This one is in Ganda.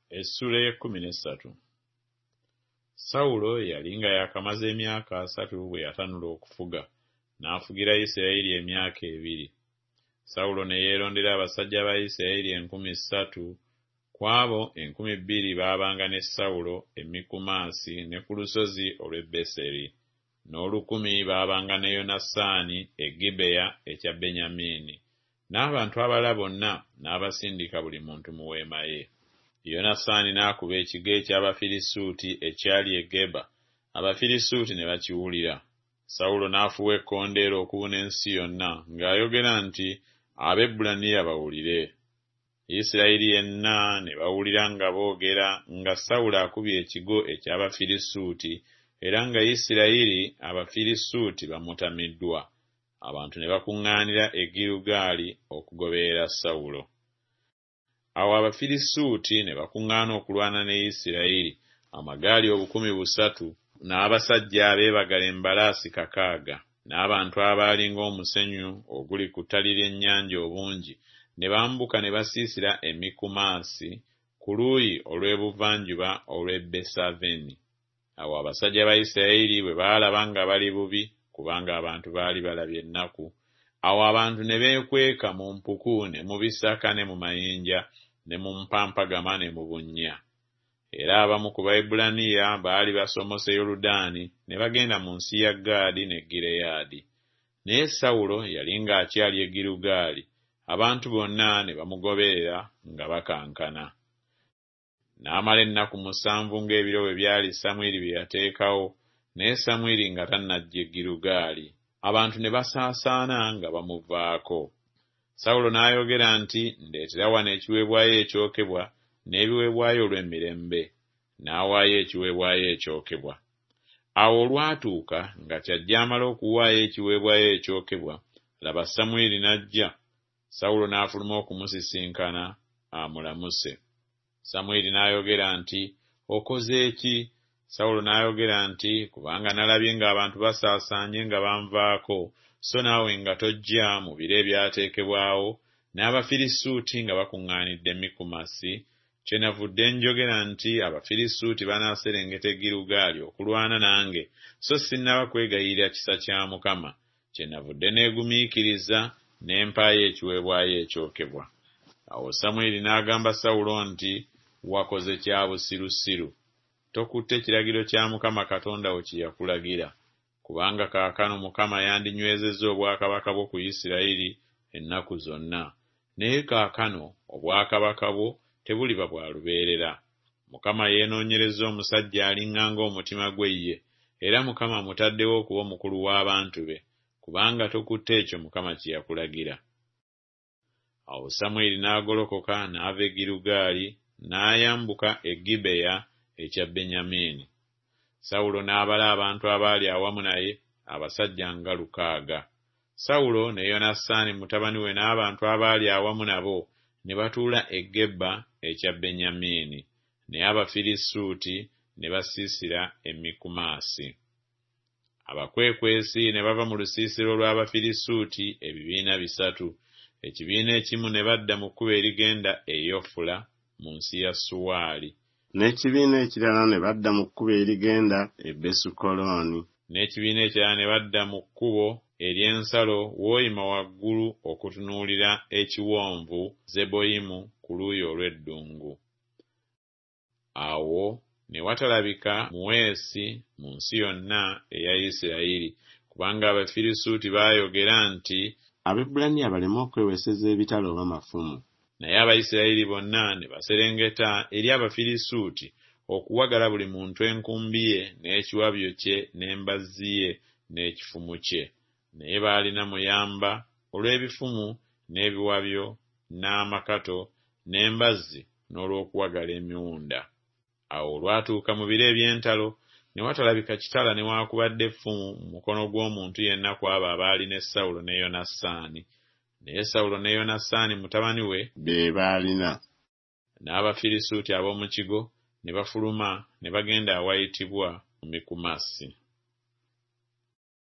Essula y'e13. Sawulo yali nga yakamaze emyaka 3 bwe yatanula okufuga, n'afugira Isirayiri emyaka 2. Sawulo ne yeerondera abasajja ba Isirayiri 30,000 ku abo 20,000 baabanga ne Sawulo e Mikumasi ne ku lusozi olw'Beseri, n'10,000 baabanga ne Yonasaani e Gibeya ekya Benyamini, n'abantu abalala bonna n'abasindika buli muntu mu weema ye. Yonasaani n'akuba ekigo eky'Abafirisuuti ekyali e Geba, Abafirisuuti ne bakiwulira. Sawulo n'afuuwa ekkondeero okubuna ensi yonna, ng'ayogera nti Abaebbulaniya bawulire. Isirayiri yenna ne bawulira nga boogera nga Sawulo akubye ekigo eky'Abafirisuuti, era nga Isirayiri Abafirisuuti bamutamiddwa. Abantu ne bakuŋŋaanira e Girugaali okugoberera Sawulo. Awo Abafirisuuti ne bakuŋŋaana okulwana ne Isirayiri, amagaali 300,000 n'abasajja abeebagala embalaasi 600, n'abantu abaali ng'omusenyu oguli ku ttali ly'ennyanja obungi, ne bambuka ne basiisira e Mikumasi ku luuyi olw'ebuvanjuba olw'Besaveni. Awo abasajja ba Isirayiri bwe baalaba nga bali bubi, kubanga abantu baali balabye ennaku, awo abantu ne beekweka mu mpuku ne mu bisaka ne mu mayinja ne mu mpampagama ne mu bunnya. Era abamu ku Baebbulaniya baali basomose Yoludaani ne bagenda mu nsi ya Gaadi ne Gireyaadi. Naye Sawulo yali ng'akyali e Girugaali, abantu bonna ne bamugoberera nga bakankana. N'amala ennaku 7 ng'ebiro bwe byali Samwiri bye yateekawo, naye Samwiri nga tannajja e Girugaali. Abantu ne basaasaana nga bamuvaako. Sawulo n'ayogera nti, "Ndeetera wano ekiweebwayo ekyokebwa n'ebiweebwayo olw'emirembe." N'awaayo ekiweebwayo ekyokebwa. Awo olwatuuka nga kyajja amala okuwaayo ekiweebwayo ekyokebwa, laba Samwiri n'ajja. Sawulo n'afuluma okumusisinkana amulamuse. Samwiri n'ayogera nti, "Okoze ki?" Sawulo n'ayogera nti, "Kubanga nalabye ng'abantu basaasaanye nga banvaako, so naawe nga tojja mu biro ebyateekebwawo, n'Abafirisuuti nga bakuŋŋaanidde Mikumasi, kyenavudde njogera nti Abafirisuuti banaaserengeta e Girugaali okulwana nange, so sinnaba kwegayirira kisa kya Mukama. Kyenavudde neegumiikiriza ne mpaayo ekiweebwayo ekyokebwa." Awo Samwiri n'agamba Sawulo nti, "Wakoze kya busirusiru. Tokutte kiragiro kya Mukama Katonda wo kye yakulagira, kubanga kaakano Mukama yandinywezezza obwakabaka bwo ku Isirayiri ennaku zonna. Naye kaakano obwakabaka bwo tebuliba bwa lubeerera. Mukama yeenoonyereza omusajja aliŋŋanga omutima gwe ye, era Mukama amutaddewo okuba omukulu w'abantu be, kubanga tokutte ekyo Mukama kye yakulagira." Awo Samwiri n'agolokoka n'ava e Girugaali n'ayambuka e Gibeya ekya Benyamini. Sawulo n'abala abantu abaali awamu naye, abasajja nga 600. Sawulo ne Yonasaani mutabani we n'abantu abaali awamu nabo ne batuula e Geba ekya Benyamini, naye Abafirisuuti ne basiisira e Mikumasi. Abakwekwesi ne bava mu lusiisiro lw'Abafirisuuti ebibiina 3. Ekibiina ekimu ne badda mu kkubo erigenda e Yofula mu nsi ya Suwaali, n'ekibiina ekirala ne badda mu kkubo erigenda e Besukolooni, n'ekibiina ekirala ne badda mu kkubo ery'ensalo w'oyima waggulu okutunuulira ekiwonvu Zeboyimu ku luuyi olw'eddungu. Awo ne watalabika muweesi mu nsi yonna eya Isirayiri, kubanga Abafirisuuti baayogera nti, Abaebbulaniya baleme okweweseza ebitala oba mafumu. Naye Abayisirayiri bonna ne baserengeta eri Abafirisuuti okuwagala buli muntu enkumbi ye n'ekiwabyo kye n'embazzi ye n'ekifumu kye. Naye baalina muyamba olw'ebifumu n'ebiwabyo n'amakato n'embazzi n'olw'okuwagala emiwunda. Awo olwatuuka mu biro eby'entalo ne watalabika kitala newaakubadde effumu mu mukono gw'omuntu yenna ku abo abaali ne Sawulo ne Yonasaani. Naye Sawulo ne Yonasaani mutabani we be baalina. N'Abafirisuuti ab'omu kigo ne bafuluma ne bagenda awayitibwa mu Mikumasi.